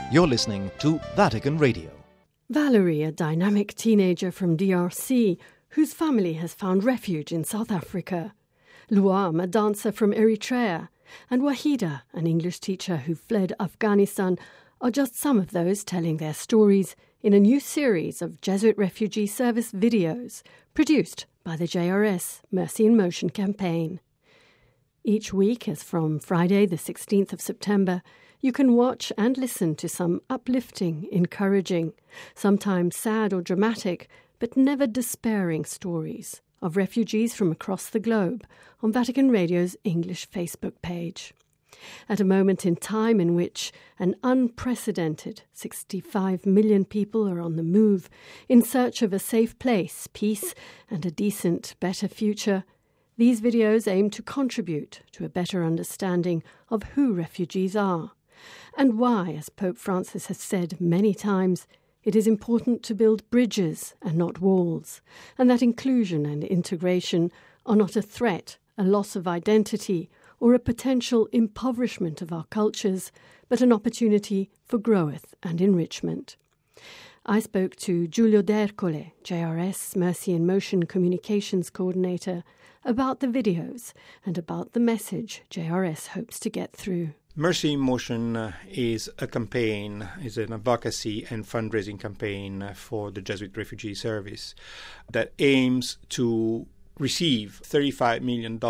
You're listening to Vatican Radio. Valerie, a dynamic teenager from DRC, whose family has found refuge in South Africa. Luam, a dancer from Eritrea. And Wahida, an English teacher who fled Afghanistan, are just some of those telling their stories in a new series of Jesuit Refugee Service videos produced by the JRS Mercy in Motion campaign. Each week, as from Friday the 16th of September, you can watch and listen to some uplifting, encouraging, sometimes sad or dramatic, but never despairing stories of refugees from across the globe on Vatican Radio's English Facebook page. At a moment in time in which an unprecedented 65 million people are on the move in search of a safe place, peace, and a decent, better future, these videos aim to contribute to a better understanding of who refugees are and why, as Pope Francis has said many times, it is important to build bridges and not walls, and that inclusion and integration are not a threat, a loss of identity, or a potential impoverishment of our cultures, but an opportunity for growth and enrichment. I spoke to Giulio D'Ercole, JRS Mercy in Motion Communications Coordinator, about the videos and about the message JRS hopes to get through. Mercy in Motion is a campaign, is an advocacy and fundraising campaign for the Jesuit Refugee Service that aims to receive $35 million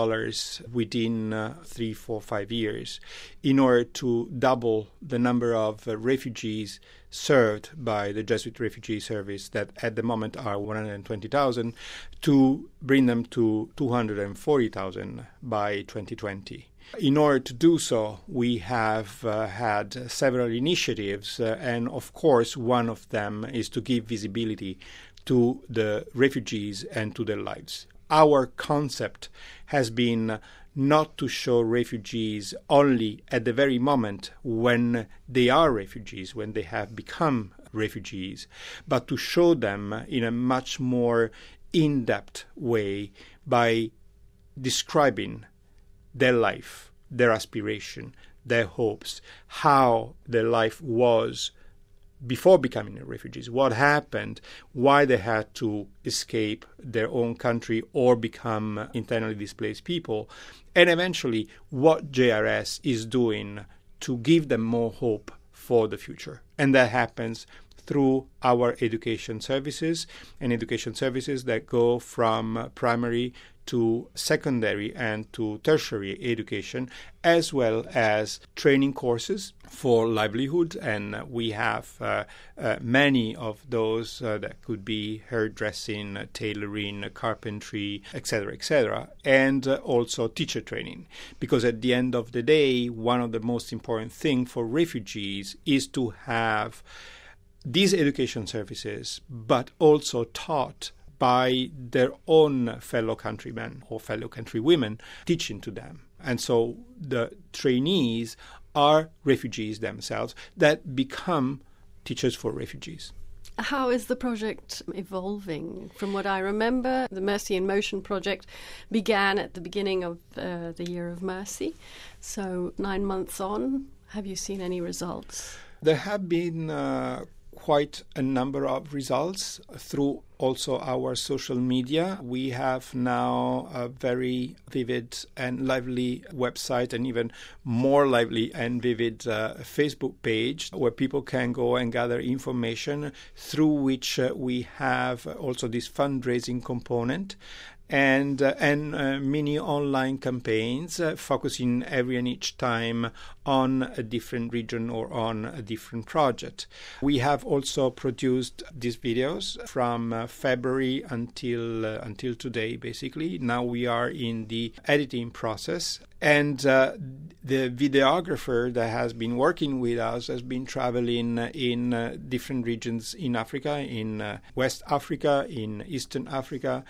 within 3, 4, 5 years in order to double the number of refugees served by the Jesuit Refugee Service that at the moment are 120,000 to bring them to 240,000 by 2020. In order to do so, we have had several initiatives, and of course one of them is to give visibility to the refugees and to their lives. Our concept has been not to show refugees only at the very moment when they are refugees, when they have become refugees, but to show them in a much more in-depth way by describing their life, their aspiration, their hopes, how their life was before becoming refugees, what happened, why they had to escape their own country or become internally displaced people, and eventually what JRS is doing to give them more hope for the future. And that happens through our education services, and education services that go from primary to secondary and to tertiary education, as well as training courses for livelihood. And we have many of those that could be hairdressing, tailoring, carpentry, etc., and also teacher training. Because at the end of the day, one of the most important things for refugees is to have these education services, but also taught by their own fellow countrymen or fellow countrywomen teaching to them. And so the trainees are refugees themselves that become teachers for refugees. How is the project evolving? From what I remember, the Mercy in Motion project began at the beginning of the Year of Mercy. So 9 months on, have you seen any results? There have been quite a number of results through also our social media. We have now a very vivid and lively website, and even more lively and vivid Facebook page where people can go and gather information, through which we have also this fundraising component and mini online campaigns focusing every and each time on a different region or on a different project. We have also produced these videos from February until today, basically. Now we are in the editing process, and the videographer that has been working with us has been traveling in different regions in Africa, in West Africa, in Eastern Africa,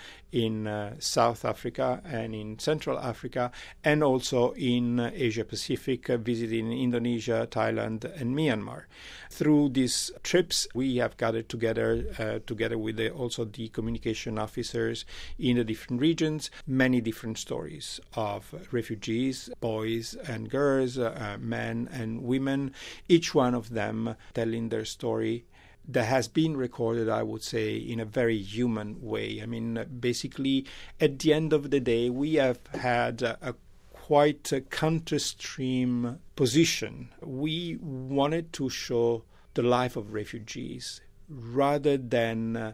in South Africa, and in Central Africa, and also in Asia Pacific, visiting Indonesia, Thailand, and Myanmar. Through these trips, we have gathered together with also the communication officers in the different regions, many different stories of refugees refugees, boys and girls, men and women, each one of them telling their story that has been recorded, I would say, in a very human way. I mean, basically, at the end of the day, we have had a quite a counter-stream position. We wanted to show the life of refugees rather than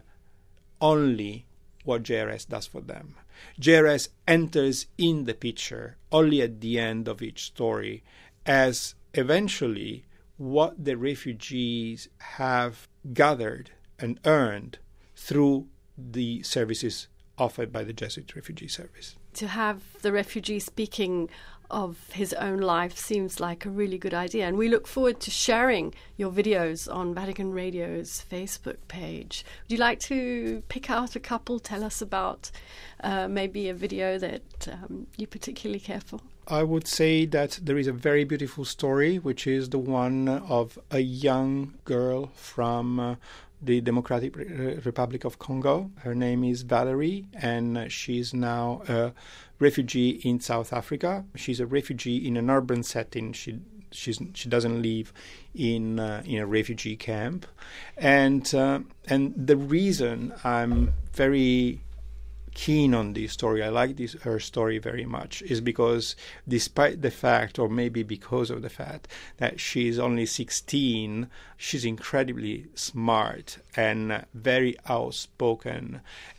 only what JRS does for them. JRS enters in the picture only at the end of each story as eventually what the refugees have gathered and earned through the services offered by the Jesuit Refugee Service. To have the refugee speaking of his own life seems like a really good idea, and we look forward to sharing your videos on Vatican Radio's Facebook page. Would you like to pick out a couple, tell us about maybe a video that you particularly care for? I would say that there is a very beautiful story, which is the one of a young girl from the Democratic Republic of Congo. Her name is Valerie, and she's now a refugee in South Africa. She's a refugee in an urban setting. She doesn't live in a refugee camp, and the reason I'm very keen on this story, I like her story very much, is because despite the fact, or maybe because of the fact, that she's only 16, she's incredibly smart and very outspoken.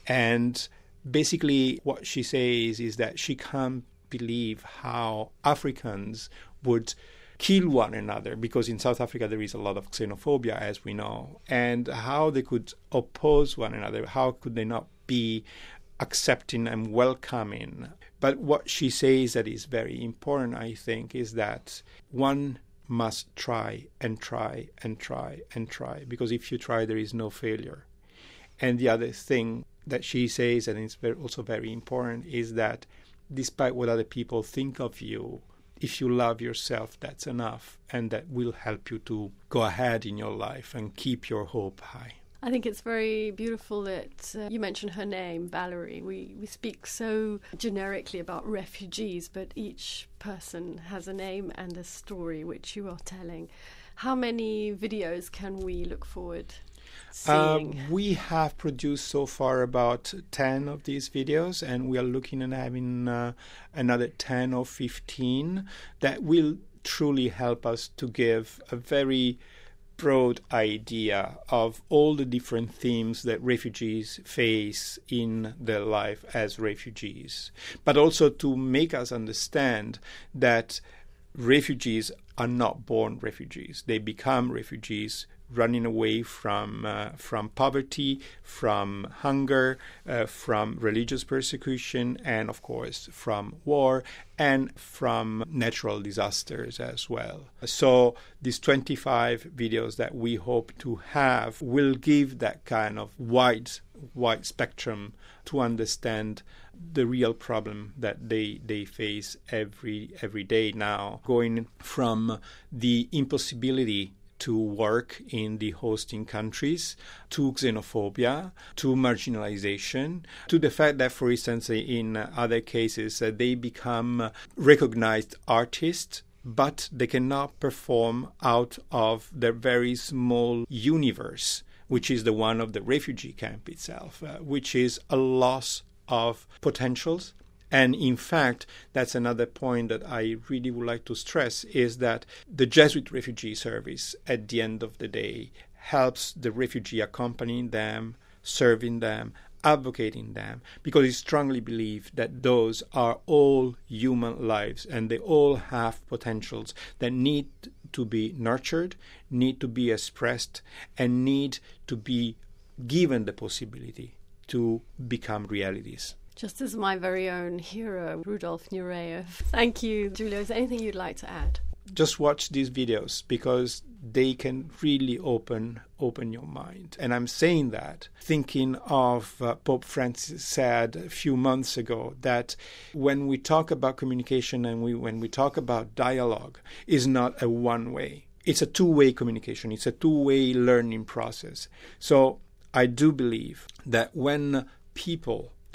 And basically what she says is that she can't believe how Africans would kill one another, because in South Africa there is a lot of xenophobia, as we know, and how they could oppose one another. How could they not be accepting and welcoming? But what she says that is very important, I think, is that one must try and try and try and try, because if you try, there is no failure. And the other thing that she says, and it's also very important, is that despite what other people think of you, if you love yourself, that's enough, and that will help you to go ahead in your life and keep your hope high. I think it's very beautiful that you mentioned her name, Valerie. We speak so generically about refugees, but each person has a name and a story which you are telling. How many videos can we look forward seeing? We have produced so far about 10 of these videos, and we are looking at having another 10 or 15 that will truly help us to give a very broad idea of all the different themes that refugees face in their life as refugees, but also to make us understand that refugees are not born refugees. They become refugees running away from poverty, from hunger, from religious persecution, and of course from war and from natural disasters as well. So these 25 videos that we hope to have will give that kind of wide spectrum to understand the real problem that they face every day now, going from the impossibility to work in the hosting countries, to xenophobia, to marginalization, to the fact that, for instance, in other cases, they become recognized artists, but they cannot perform out of their very small universe, which is the one of the refugee camp itself, which is a loss of potentials. And in fact, that's another point that I really would like to stress, is that the Jesuit Refugee Service, at the end of the day, helps the refugee, accompanying them, serving them, advocating them, because we strongly believe that those are all human lives and they all have potentials that need to be nurtured, need to be expressed, and need to be given the possibility to become realities. Just as my very own hero, Rudolf Nureyev. Thank you, Giulio. Is there anything you'd like to add? Just watch these videos, because they can really open your mind. And I'm saying that thinking of Pope Francis said a few months ago that when we talk about communication and when we talk about dialogue, is not a one-way. It's a two-way communication. It's a two-way learning process. So I do believe that when people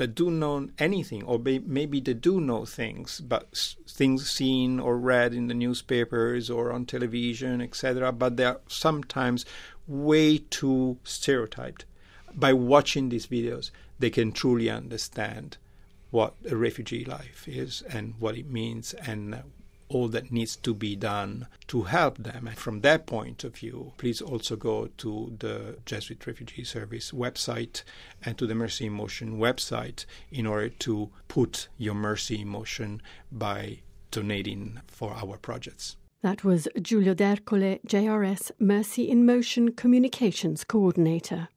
that do know anything, or maybe they do know things, but things seen or read in the newspapers or on television, etc., but they are sometimes way too stereotyped. By watching these videos, they can truly understand what a refugee life is and what it means and all that needs to be done to help them. And from that point of view, please also go to the Jesuit Refugee Service website and to the Mercy in Motion website in order to put your mercy in motion by donating for our projects. That was Giulio D'Ercole, JRS Mercy in Motion Communications Coordinator.